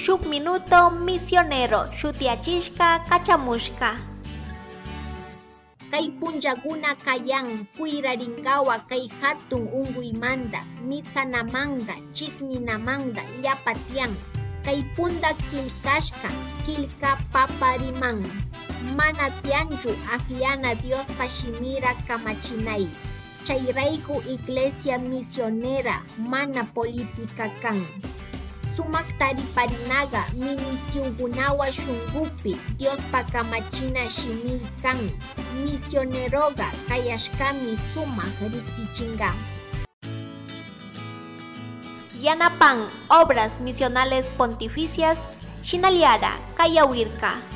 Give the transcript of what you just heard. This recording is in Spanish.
shuk minuto misionero shutiachishka kachamushka. Kay punllakuna kayan kuirarinkawa kay hatun unguymanta, mitsanamanta, chikninamanta llapa tiyan. Kay punta kilkashka, kilka papariman. Mana tianchu akllana Diospa shimira kamachinay. Chayrayku iglesia misionera mana política kan. Sumak tariparinaga ministiyunkunawa shunkupi Diospa kamachina shimi kan. Misioneroga kayashkami sumak riksichinga. Yanapan obras misionales pontificias Shinaliara Kayawirka.